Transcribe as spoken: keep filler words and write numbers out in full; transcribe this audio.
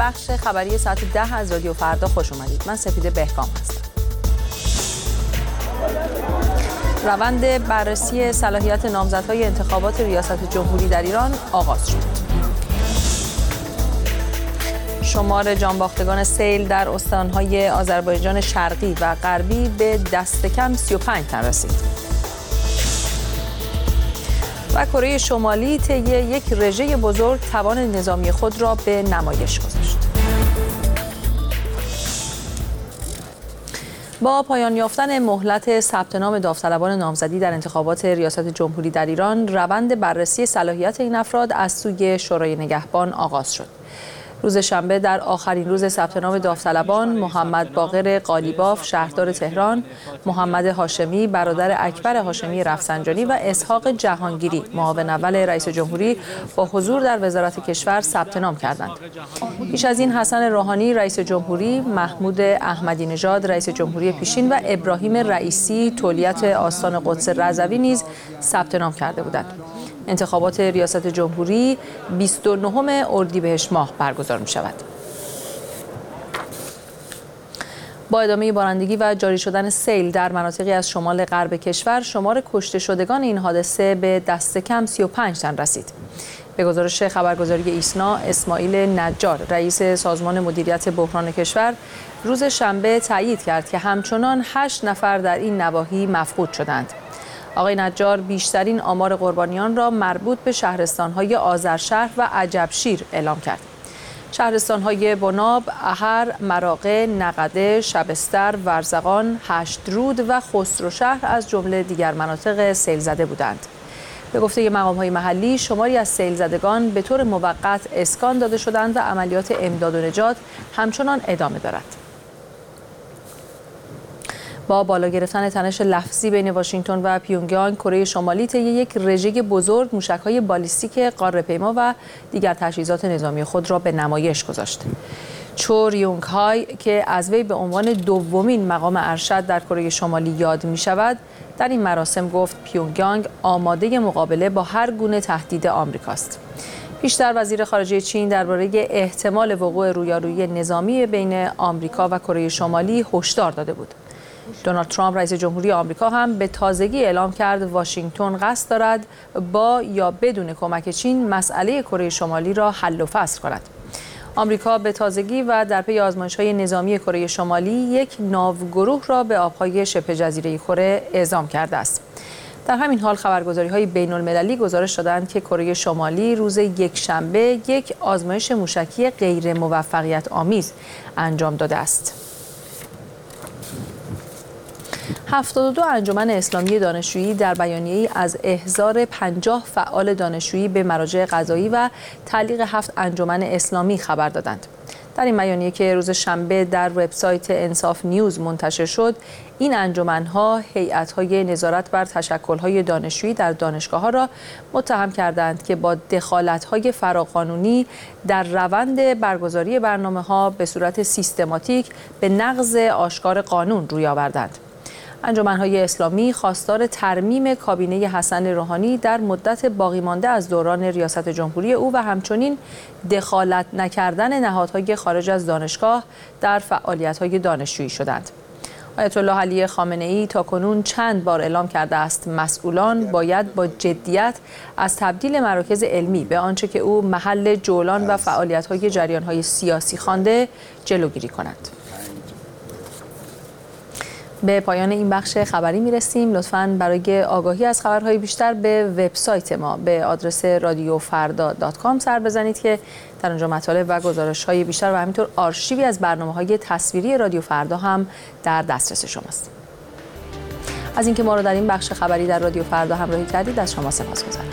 بخش خبری ساعت ده از رادیو فردا خوش اومدید. من سپیده بهکام هستم. روند بررسی صلاحیت نامزدهای انتخابات ریاست جمهوری در ایران آغاز شد. شمار جانباختگان سیل در استانهای آذربایجان شرقی و غربی به دست کم سی و پنج تن رسید. و کره شمالی طی یک رژه بزرگ توان نظامی خود را به نمایش گذاشت. با پایان یافتن مهلت ثبت نام داوطلبان نامزدی در انتخابات ریاست جمهوری در ایران، روند بررسی صلاحیت این افراد از سوی شورای نگهبان آغاز شد. روز شنبه در آخرین روز ثبت نام داوطلبان، محمد باقر قالیباف شهردار تهران، محمد هاشمی برادر اکبر هاشمی رفسنجانی و اسحاق جهانگیری معاون اول رئیس جمهوری با حضور در وزارت کشور ثبت نام کردند. پیش از این حسن روحانی رئیس جمهوری، محمود احمدی نژاد رئیس جمهوری پیشین و ابراهیم رئیسی تولیت آستان قدس رضوی نیز ثبت نام کرده بودند. انتخابات ریاست جمهوری بیست و نهم اردیبهشت ماه برگزار می شود. با ادامه بارندگی و جاری شدن سیل در مناطقی از شمال غرب کشور، شمار کشته شدگان این حادثه به دست کم سی و پنج تن رسید. به گزارش خبرگزاری ایسنا، اسماعیل نجار رئیس سازمان مدیریت بحران کشور روز شنبه تایید کرد که همچنان هشت نفر در این نواحی مفقود شدند. آقای نجار بیشترین آمار قربانیان را مربوط به شهرستان‌های آذرشهر و عجبشیر اعلام کرد. شهرستان‌های بناب، احر، مراغه، نقده، شبستر، ورزقان، هشترود و خسروشهر از جمله دیگر مناطق سیل زده بودند. به گفته مقام‌های محلی، شماری از سیل زدگان به طور موقت اسکان داده شدند و عملیات امداد و نجات همچنان ادامه دارد. با بالا گرفتن تنش لفظی بین واشنگتن و پیونگیانگ، کره شمالی طی یک رژه بزرگ موشک‌های بالیستیک قاره‌پیما و دیگر تجهیزات نظامی خود را به نمایش گذاشت. چو ریونگ های که از وی به عنوان دومین مقام ارشد در کره شمالی یاد می شود، در این مراسم گفت پیونگیانگ آماده مقابله با هر گونه تهدید آمریکاست. پیشتر وزیر خارجه چین درباره احتمال وقوع رویارویی نظامی بین آمریکا و کره شمالی هشدار داده بود. دونالد ترامپ رئیس جمهوری آمریکا هم به تازگی اعلام کرد واشنگتن قصد دارد با یا بدون کمک چین مسئله کره شمالی را حل و فصل کند. آمریکا به تازگی و در پی آزمایش‌های نظامی کره شمالی یک ناوگروه را به آب‌های شبه جزیره کره اعزام کرده است. در همین حال خبرگزاری‌های بین‌المللی گزارش دادند که کره شمالی روز یکشنبه یک آزمایش موشکی غیر موفقیت آمیز انجام داده است. هفتاد و دو انجمن اسلامی دانشجویی در بیانیه‌ای از احضار پنجاه فعال دانشجویی به مراجع قضایی و تعلیق هفت انجمن اسلامی خبر دادند. در این بیانیه که روز شنبه در وبسایت انصاف نیوز منتشر شد، این انجمن‌ها هیئت‌های نظارت بر تشکل‌های دانشجویی در دانشگاه‌ها را متهم کردند که با دخالت‌های فراقانونی در روند برگزاری برنامه‌ها به صورت سیستماتیک به نقض آشکار قانون روی آوردند. انجمن‌های اسلامی خواستار ترمیم کابینه حسن روحانی در مدت باقی مانده از دوران ریاست جمهوری او و همچنین دخالت نکردن نهادهای خارج از دانشگاه در فعالیت‌های دانشجویی شدند. آیت الله علی خامنه‌ای تاکنون چند بار اعلام کرده است مسئولان باید با جدیت از تبدیل مراکز علمی به آنچه که او محل جولان و فعالیت‌های جریان‌های سیاسی خوانده جلوگیری کنند. به پایان این بخش خبری میرسیم. لطفاً برای آگاهی از خبرهای بیشتر به وبسایت ما به آدرس رادیو فردا دات کام سر بزنید که در آنجا مطالب و گزارش‌های بیشتر و همینطور آرشیوی از برنامه‌های تصویری رادیو فردا هم در دسترس شماست. از اینکه ما رو در این بخش خبری در رادیو فردا همراهی کردید از شما سپاسگزارم.